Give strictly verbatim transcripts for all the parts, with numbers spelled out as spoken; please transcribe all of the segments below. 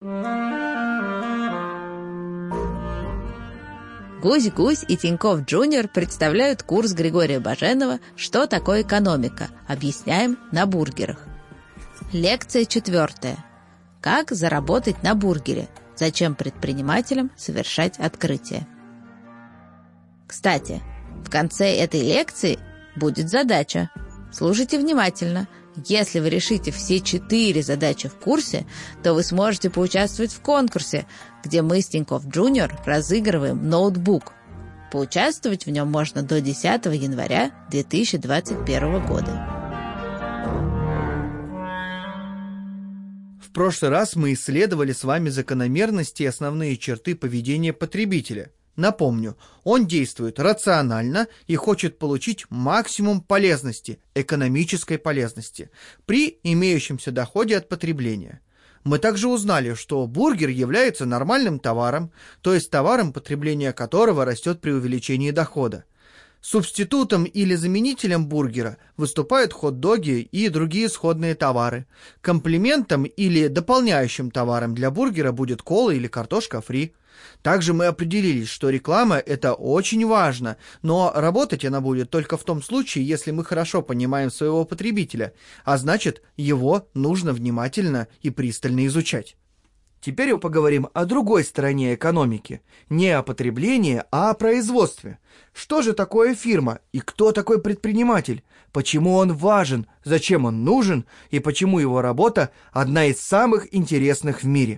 Гусь-Гусь и Тинькофф Джуниор представляют курс Григория Баженова «Что такое экономика?». Объясняем на бургерах. Лекция четвертая. Как заработать на бургере? Зачем предпринимателям совершать открытие? Кстати, в конце этой лекции будет задача. Слушайте внимательно. Если вы решите все четыре задачи в курсе, то вы сможете поучаствовать в конкурсе, где мы с Тинькофф Джуниор разыгрываем ноутбук. Поучаствовать в нем можно до десятого января две тысячи двадцать первого года. В прошлый раз мы исследовали с вами закономерности и основные черты поведения потребителя. Напомню, он действует рационально и хочет получить максимум полезности, экономической полезности, при имеющемся доходе от потребления. Мы также узнали, что бургер является нормальным товаром, то есть товаром, потребление которого растет при увеличении дохода. Субститутом или заменителем бургера выступают хот-доги и другие сходные товары. Комплементом или дополняющим товаром для бургера будет кола или картошка фри. Также мы определились, что реклама – это очень важно, но работать она будет только в том случае, если мы хорошо понимаем своего потребителя, а значит, его нужно внимательно и пристально изучать. Теперь мы поговорим о другой стороне экономики, не о потреблении, а о производстве. Что же такое фирма и кто такой предприниматель? Почему он важен, зачем он нужен и почему его работа одна из самых интересных в мире?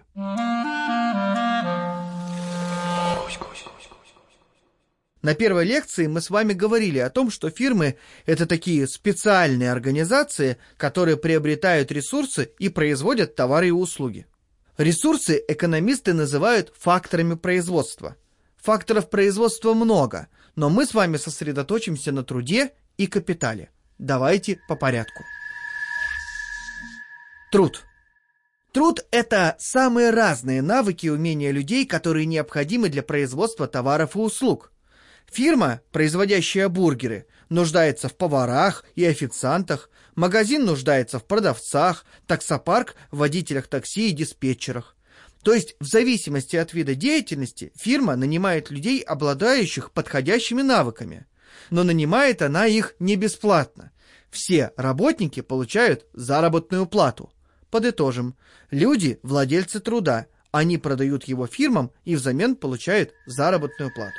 На первой лекции мы с вами говорили о том, что фирмы – это такие специальные организации, которые приобретают ресурсы и производят товары и услуги. Ресурсы экономисты называют факторами производства. Факторов производства много, но мы с вами сосредоточимся на труде и капитале. Давайте по порядку. Труд. Труд – это самые разные навыки и умения людей, которые необходимы для производства товаров и услуг. Фирма, производящая бургеры, нуждается в поварах и официантах, магазин нуждается в продавцах, таксопарк – в водителях такси и диспетчерах. То есть, в зависимости от вида деятельности, фирма нанимает людей, обладающих подходящими навыками. Но нанимает она их не бесплатно. Все работники получают заработную плату. Подытожим. Люди – владельцы труда. Они продают его фирмам и взамен получают заработную плату.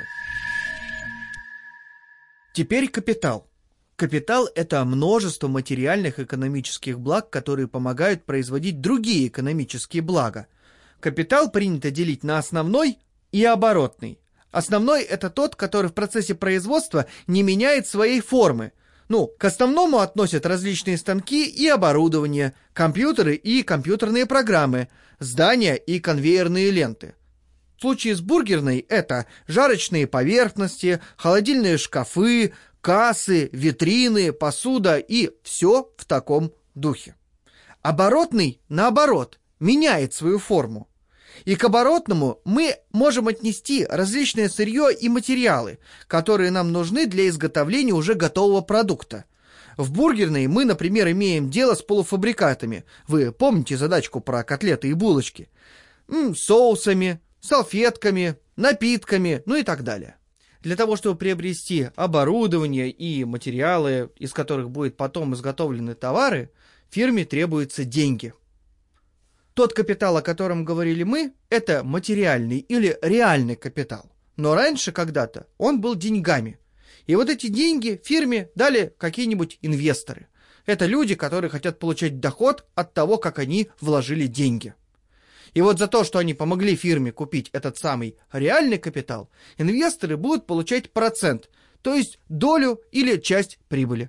Теперь капитал. Капитал – это множество материальных экономических благ, которые помогают производить другие экономические блага. Капитал принято делить на основной и оборотный. Основной – это тот, который в процессе производства не меняет своей формы. Ну, к основному относят различные станки и оборудование, компьютеры и компьютерные программы, здания и конвейерные ленты. В случае с бургерной это жарочные поверхности, холодильные шкафы, кассы, витрины, посуда и все в таком духе. Оборотный, наоборот, меняет свою форму. И к оборотному мы можем отнести различное сырье и материалы, которые нам нужны для изготовления уже готового продукта. В бургерной мы, например, имеем дело с полуфабрикатами. Вы помните задачку про котлеты и булочки? М, соусами, салфетками, напитками, ну и так далее. Для того, чтобы приобрести оборудование и материалы, из которых будут потом изготовлены товары, фирме требуются деньги. Тот капитал, о котором говорили мы, это материальный или реальный капитал. Но раньше когда-то он был деньгами. И вот эти деньги фирме дали какие-нибудь инвесторы. Это люди, которые хотят получать доход от того, как они вложили деньги. И вот за то, что они помогли фирме купить этот самый реальный капитал, инвесторы будут получать процент, то есть долю или часть прибыли.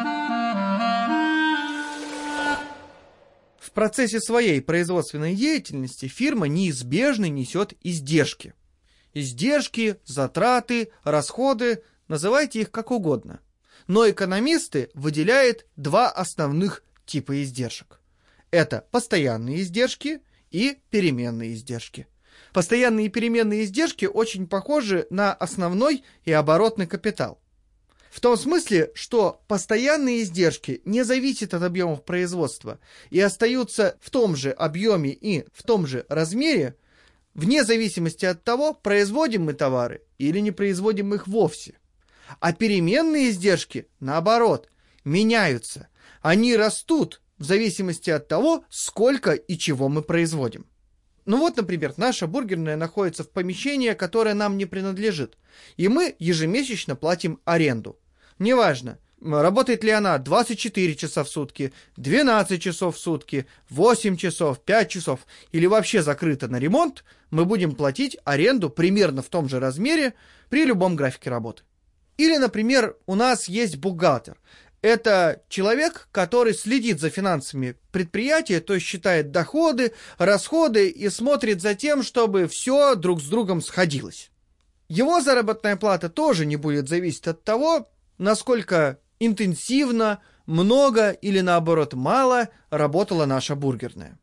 В процессе своей производственной деятельности фирма неизбежно несет издержки. Издержки, затраты, расходы, называйте их как угодно. Но экономисты выделяют два основных типа издержек. Это постоянные издержки и переменные издержки. Постоянные и переменные издержки очень похожи на основной и оборотный капитал. В том смысле, что постоянные издержки не зависят от объемов производства и остаются в том же объеме и в том же размере, вне зависимости от того, производим мы товары или не производим их вовсе. А переменные издержки, наоборот, меняются. Они растут в зависимости от того, сколько и чего мы производим. Ну вот, например, наша бургерная находится в помещении, которое нам не принадлежит, и мы ежемесячно платим аренду. Неважно, работает ли она двадцать четыре часа в сутки, двенадцать часов в сутки, восемь часов, пять часов или вообще закрыта на ремонт, мы будем платить аренду примерно в том же размере при любом графике работы. Или, например, у нас есть бухгалтер. Это человек, который следит за финансами предприятия, то есть считает доходы, расходы и смотрит за тем, чтобы все друг с другом сходилось. Его заработная плата тоже не будет зависеть от того, насколько интенсивно, много или наоборот мало работала наша бургерная.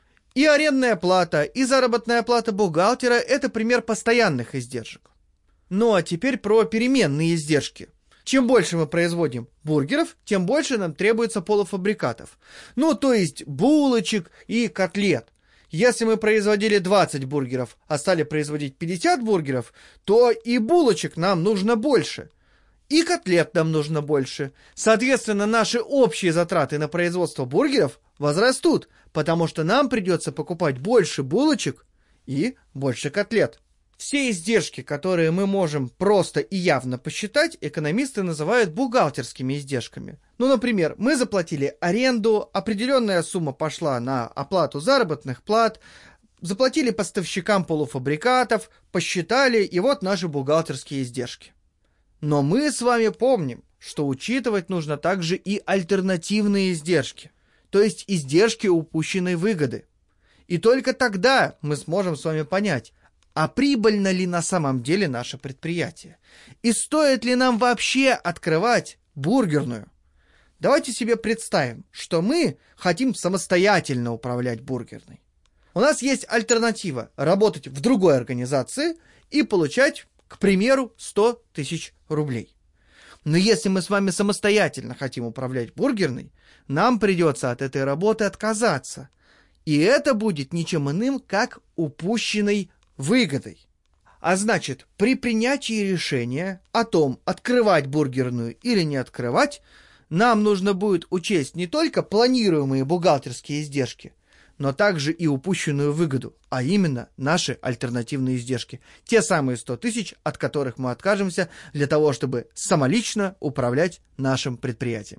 И арендная плата, и заработная плата бухгалтера – это пример постоянных издержек. Ну а теперь про переменные издержки. Чем больше мы производим бургеров, тем больше нам требуется полуфабрикатов. Ну, то есть булочек и котлет. Если мы производили двадцать бургеров, а стали производить пятьдесят бургеров, то и булочек нам нужно больше. И котлет нам нужно больше. Соответственно, наши общие затраты на производство бургеров возрастут, потому что нам придется покупать больше булочек и больше котлет. Все издержки, которые мы можем просто и явно посчитать, экономисты называют бухгалтерскими издержками. Ну, например, мы заплатили аренду, определенная сумма пошла на оплату заработных плат, заплатили поставщикам полуфабрикатов, посчитали, и вот наши бухгалтерские издержки. Но мы с вами помним, что учитывать нужно также и альтернативные издержки, то есть издержки упущенной выгоды. И только тогда мы сможем с вами понять, а прибыльно ли на самом деле наше предприятие? И стоит ли нам вообще открывать бургерную? Давайте себе представим, что мы хотим самостоятельно управлять бургерной. У нас есть альтернатива – работать в другой организации и получать, к примеру, сто тысяч рублей. Но если мы с вами самостоятельно хотим управлять бургерной, нам придется от этой работы отказаться. И это будет ничем иным, как упущенной выгодой. А значит, при принятии решения о том, открывать бургерную или не открывать, нам нужно будет учесть не только планируемые бухгалтерские издержки, но также и упущенную выгоду, а именно наши альтернативные издержки. Те самые сто тысяч, от которых мы откажемся для того, чтобы самолично управлять нашим предприятием.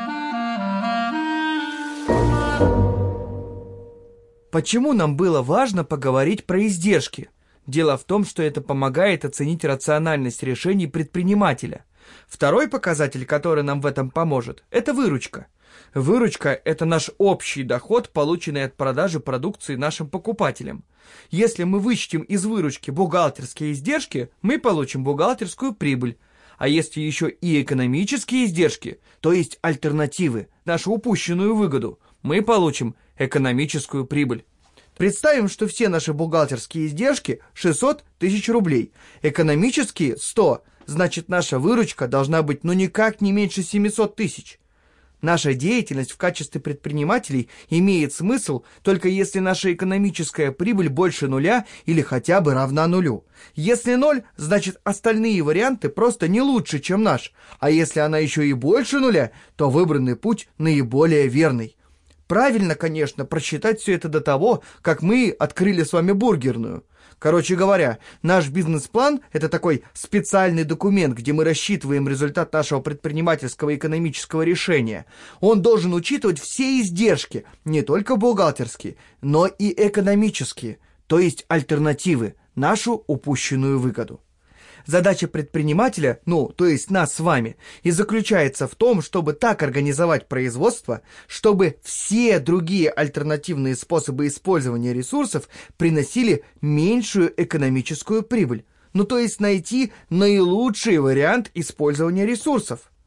Почему нам было важно поговорить про издержки? Дело в том, что это помогает оценить рациональность решений предпринимателя. Второй показатель, который нам в этом поможет, это выручка. Выручка – это наш общий доход, полученный от продажи продукции нашим покупателям. Если мы вычтем из выручки бухгалтерские издержки, мы получим бухгалтерскую прибыль. А если еще и экономические издержки, то есть альтернативы, нашу упущенную выгоду, мы получим экономическую прибыль. Представим, что все наши бухгалтерские издержки шестьсот тысяч рублей, экономические сто, значит наша выручка должна быть ну никак не меньше семьсот тысяч. Наша деятельность в качестве предпринимателей имеет смысл только если наша экономическая прибыль больше нуля или хотя бы равна нулю. Если ноль, значит остальные варианты просто не лучше, чем наш, а если она еще и больше нуля, то выбранный путь наиболее верный. Правильно, конечно, просчитать все это до того, как мы открыли с вами бургерную. Короче говоря, наш бизнес-план – это такой специальный документ, где мы рассчитываем результат нашего предпринимательского экономического решения. Он должен учитывать все издержки, не только бухгалтерские, но и экономические, то есть альтернативы, нашу упущенную выгоду. Задача предпринимателя, ну, то есть нас с вами, и заключается в том, чтобы так организовать производство, чтобы все другие альтернативные способы использования ресурсов приносили меньшую экономическую прибыль. Ну, то есть найти наилучший вариант использования ресурсов.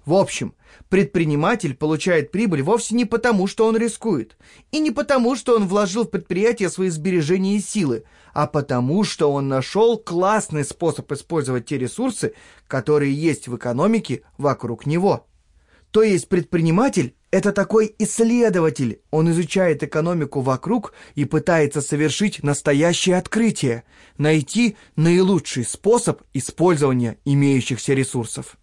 В общем, предприниматель получает прибыль вовсе не потому, что он рискует, и не потому, что он вложил в предприятие свои сбережения и силы, а потому, что он нашел классный способ использовать те ресурсы, которые есть в экономике вокруг него. То есть предприниматель – это такой исследователь. Он изучает экономику вокруг и пытается совершить настоящее открытие, найти наилучший способ использования имеющихся ресурсов.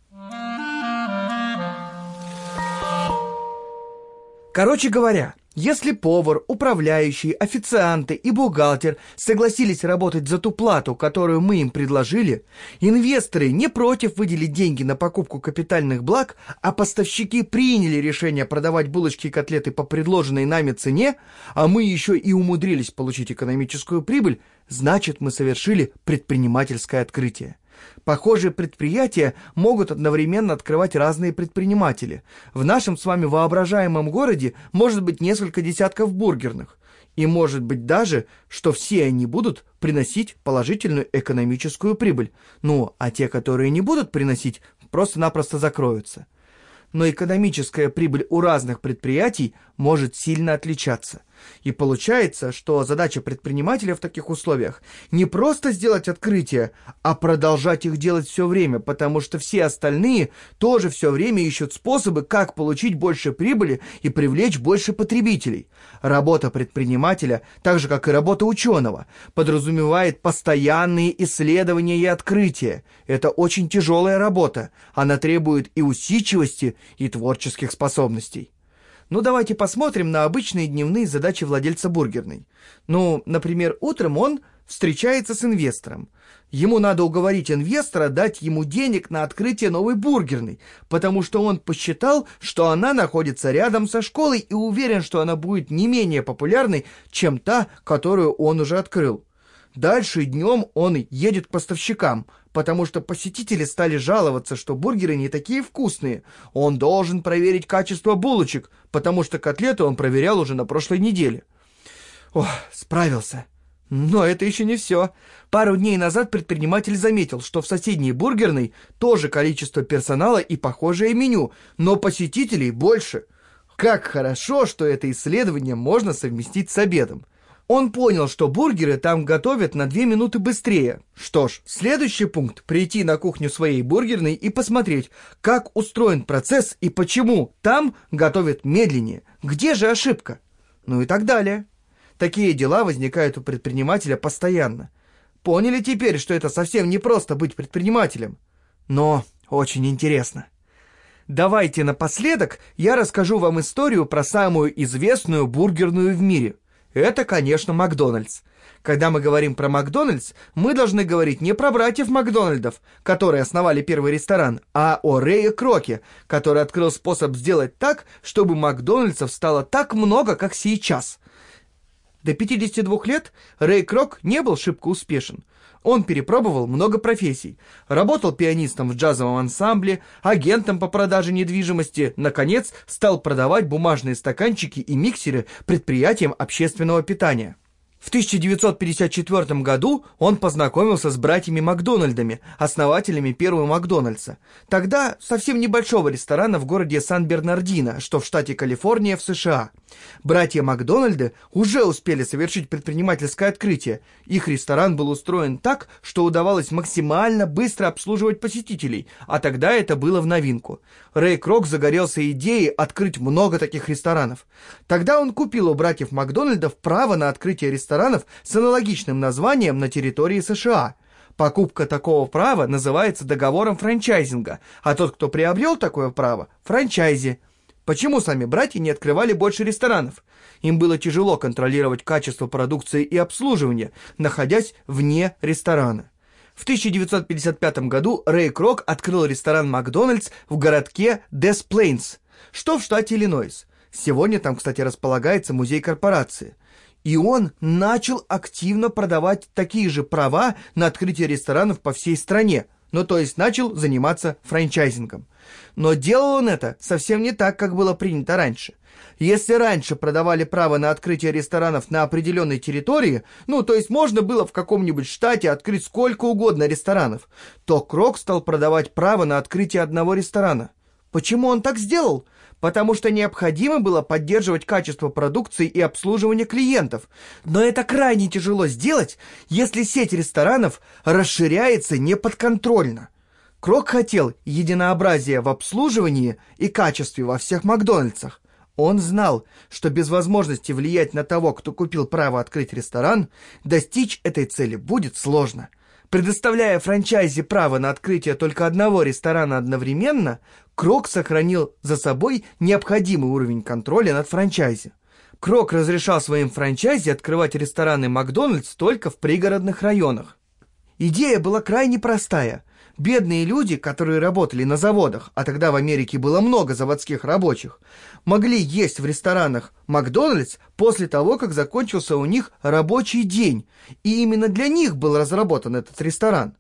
Короче говоря, если повар, управляющий, официанты и бухгалтер согласились работать за ту плату, которую мы им предложили, инвесторы не против выделить деньги на покупку капитальных благ, а поставщики приняли решение продавать булочки и котлеты по предложенной нами цене, а мы еще и умудрились получить экономическую прибыль, значит, мы совершили предпринимательское открытие. Похожие предприятия могут одновременно открывать разные предприниматели. В нашем с вами воображаемом городе может быть несколько десятков бургерных. И может быть даже, что все они будут приносить положительную экономическую прибыль. Ну, а те, которые не будут приносить, просто-напросто закроются. Но экономическая прибыль у разных предприятий может сильно отличаться. И получается, что задача предпринимателя в таких условиях не просто сделать открытия, а продолжать их делать все время, потому что все остальные тоже все время исчут способы, как получить больше прибыли и привлечь больше потребителей. Работа предпринимателя, так же как и работа ученого, подразумевает постоянные исследования и открытия. Это очень тяжелая работа, она требует и усидчивости, и творческих способностей. Ну, давайте посмотрим на обычные дневные задачи владельца бургерной. Ну, например, утром он встречается с инвестором. Ему надо уговорить инвестора дать ему денег на открытие новой бургерной, потому что он посчитал, что она находится рядом со школой и уверен, что она будет не менее популярной, чем та, которую он уже открыл. Дальше днем он едет к поставщикам, потому что посетители стали жаловаться, что бургеры не такие вкусные. Он должен проверить качество булочек, потому что котлеты он проверял уже на прошлой неделе. Ох, справился. Но это еще не все. Пару дней назад предприниматель заметил, что в соседней бургерной тоже количество персонала и похожее меню, но посетителей больше. Как хорошо, что это исследование можно совместить с обедом. Он понял, что бургеры там готовят на две минуты быстрее. Что ж, следующий пункт – прийти на кухню своей бургерной и посмотреть, как устроен процесс и почему там готовят медленнее. Где же ошибка? Ну и так далее. Такие дела возникают у предпринимателя постоянно. Поняли теперь, что это совсем не просто быть предпринимателем? Но очень интересно. Давайте напоследок я расскажу вам историю про самую известную бургерную в мире. Это, конечно, Макдональдс. Когда мы говорим про Макдональдс, мы должны говорить не про братьев Макдональдов, которые основали первый ресторан, а о Рэе Кроке, который открыл способ сделать так, чтобы Макдональдсов стало так много, как сейчас. До пятидесяти двух лет Рэй Крок не был шибко успешен. Он перепробовал много профессий. Работал пианистом в джазовом ансамбле, агентом по продаже недвижимости, наконец, стал продавать бумажные стаканчики и миксеры предприятиям общественного питания. В тысяча девятьсот пятьдесят четвёртом году он познакомился с братьями Макдональдами, основателями первого Макдональдса. Тогда совсем небольшого ресторана в городе Сан-Бернардино, что в штате Калифорния в США. Братья Макдональды уже успели совершить предпринимательское открытие. Их ресторан был устроен так, что удавалось максимально быстро обслуживать посетителей, а тогда это было в новинку. Рэй Крок загорелся идеей открыть много таких ресторанов. Тогда он купил у братьев Макдональдов право на открытие ресторанов с аналогичным названием на территории США. Покупка такого права называется договором франчайзинга, а тот, кто приобрел такое право – франчайзи. Почему сами братья не открывали больше ресторанов? Им было тяжело контролировать качество продукции и обслуживания, находясь вне ресторана. В тысяча девятьсот пятьдесят пятом году Рэй Крок открыл ресторан «Макдональдс» в городке Дес Плейнс, что в штате Иллинойс. Сегодня там, кстати, располагается музей корпорации. И он начал активно продавать такие же права на открытие ресторанов по всей стране. Ну, то есть начал заниматься франчайзингом. Но делал он это совсем не так, как было принято раньше. Если раньше продавали право на открытие ресторанов на определенной территории, ну, то есть можно было в каком-нибудь штате открыть сколько угодно ресторанов, то Крок стал продавать право на открытие одного ресторана. Почему он так сделал? Потому что необходимо было поддерживать качество продукции и обслуживание клиентов. Но это крайне тяжело сделать, если сеть ресторанов расширяется неподконтрольно. Крок хотел единообразия в обслуживании и качестве во всех Макдональдсах. Он знал, что без возможности влиять на того, кто купил право открыть ресторан, достичь этой цели будет сложно. Предоставляя франчайзи право на открытие только одного ресторана одновременно, Крок сохранил за собой необходимый уровень контроля над франчайзи. Крок разрешал своим франчайзи открывать рестораны Макдональдс только в пригородных районах. Идея была крайне простая. Бедные люди, которые работали на заводах, а тогда в Америке было много заводских рабочих, могли есть в ресторанах Макдональдс после того, как закончился у них рабочий день, и именно для них был разработан этот ресторан.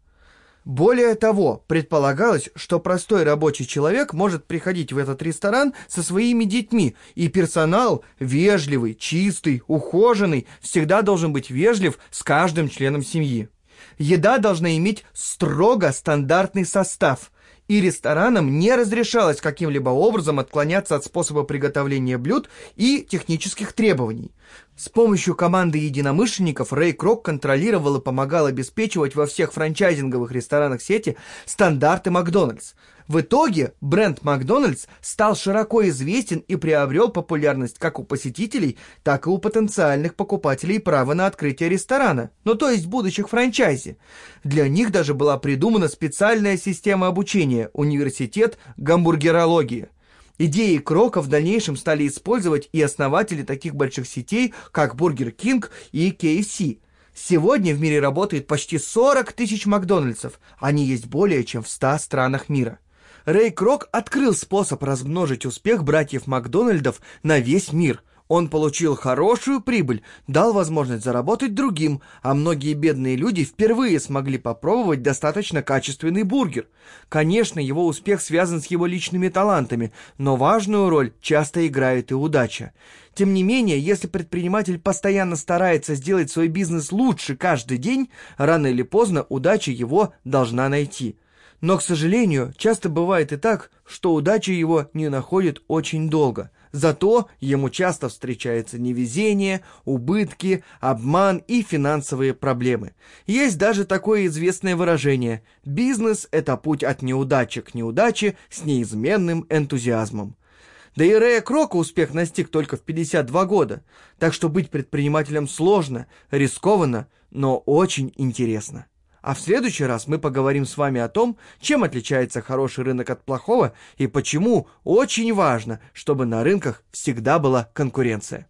Более того, предполагалось, что простой рабочий человек может приходить в этот ресторан со своими детьми, и персонал вежливый, чистый, ухоженный, всегда должен быть вежлив с каждым членом семьи. Еда должна иметь строго стандартный состав, и ресторанам не разрешалось каким-либо образом отклоняться от способа приготовления блюд и технических требований. С помощью команды единомышленников Рэй Крок контролировал и помогал обеспечивать во всех франчайзинговых ресторанах сети стандарты Макдональдс. В итоге бренд Макдональдс стал широко известен и приобрел популярность как у посетителей, так и у потенциальных покупателей права на открытие ресторана, ну то есть будущих франчайзи. Для них даже была придумана специальная система обучения – университет гамбургерологии. Идеи Крока в дальнейшем стали использовать и основатели таких больших сетей, как Бургер Кинг и кей эф си. Сегодня в мире работает почти сорок тысяч Макдональдсов, они есть более чем в ста странах мира. Рэй Крок открыл способ размножить успех братьев Макдональдов на весь мир. Он получил хорошую прибыль, дал возможность заработать другим, а многие бедные люди впервые смогли попробовать достаточно качественный бургер. Конечно, его успех связан с его личными талантами, но важную роль часто играет и удача. Тем не менее, если предприниматель постоянно старается сделать свой бизнес лучше каждый день, рано или поздно удача его должна найти. Но, к сожалению, часто бывает и так, что удача его не находит очень долго. Зато ему часто встречается невезение, убытки, обман и финансовые проблемы. Есть даже такое известное выражение: «Бизнес – это путь от неудачи к неудаче с неизменным энтузиазмом». Да и Рэя Крока успех настиг только в пятьдесят два года, так что быть предпринимателем сложно, рискованно, но очень интересно. А в следующий раз мы поговорим с вами о том, чем отличается хороший рынок от плохого и почему очень важно, чтобы на рынках всегда была конкуренция.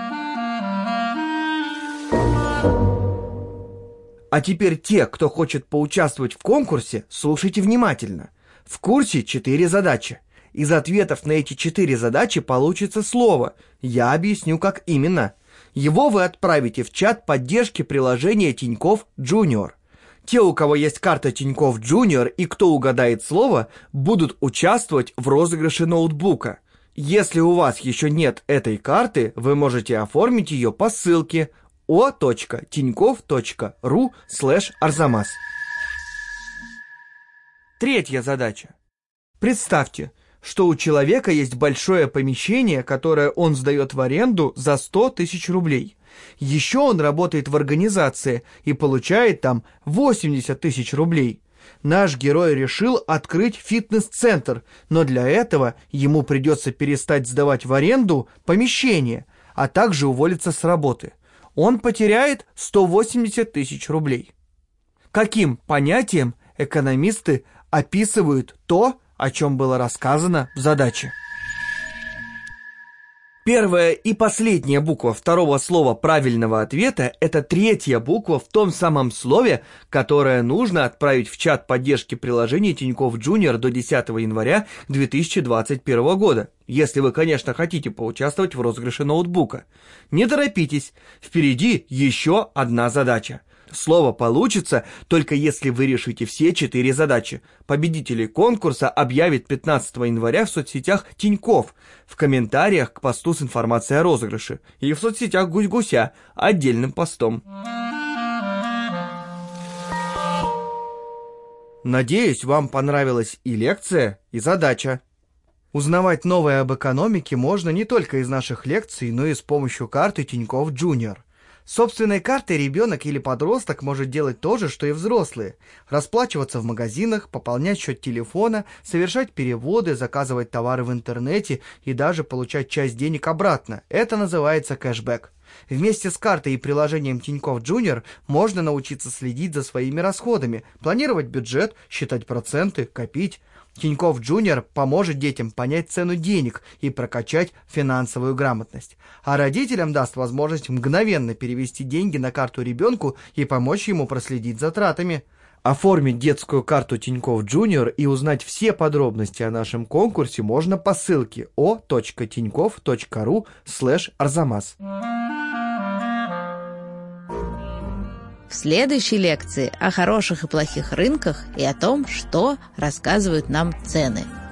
А теперь те, кто хочет поучаствовать в конкурсе, слушайте внимательно. В курсе четыре задачи. Из ответов на эти четыре задачи получится слово. Я объясню, как именно. Его вы отправите в чат поддержки приложения Тинькофф Junior. Те, у кого есть карта Тинькофф Junior и кто угадает слово, будут участвовать в розыгрыше ноутбука. Если у вас еще нет этой карты, вы можете оформить ее по ссылке о точка тинькофф точка ру слэш арзамас. Третья задача. Представьте, что у человека есть большое помещение, которое он сдает в аренду за сто тысяч рублей. Еще он работает в организации и получает там восемьдесят тысяч рублей. Наш герой решил открыть фитнес-центр, но для этого ему придется перестать сдавать в аренду помещение, а также уволиться с работы. Он потеряет сто восемьдесят тысяч рублей. Каким понятием экономисты описывают то, о чем было рассказано в задаче? Первая и последняя буква второго слова правильного ответа – это третья буква в том самом слове, которое нужно отправить в чат поддержки приложения Тинькофф Junior до десятого января две тысячи двадцать первого года, если вы, конечно, хотите поучаствовать в розыгрыше ноутбука. Не торопитесь, впереди еще одна задача. Слово получится только если вы решите все четыре задачи. Победителей конкурса объявят пятнадцатого января в соцсетях Тинькофф, в комментариях к посту с информацией о розыгрыше, и в соцсетях Гусь-Гуся отдельным постом. Надеюсь, вам понравилась и лекция, и задача. Узнавать новое об экономике можно не только из наших лекций, но и с помощью карты Тинькофф Junior. С собственной картой ребенок или подросток может делать то же, что и взрослые. Расплачиваться в магазинах, пополнять счет телефона, совершать переводы, заказывать товары в интернете и даже получать часть денег обратно. Это называется кэшбэк. Вместе с картой и приложением Тинькофф Junior можно научиться следить за своими расходами, планировать бюджет, считать проценты, копить. Тинькофф Junior поможет детям понять цену денег и прокачать финансовую грамотность. А родителям даст возможность мгновенно перевести деньги на карту ребенку и помочь ему проследить за тратами. Оформить детскую карту Тинькофф Junior и узнать все подробности о нашем конкурсе можно по ссылке о точка тинькофф точка ру слэш арзамас. В следующей лекции о хороших и плохих рынках и о том, что рассказывают нам цены.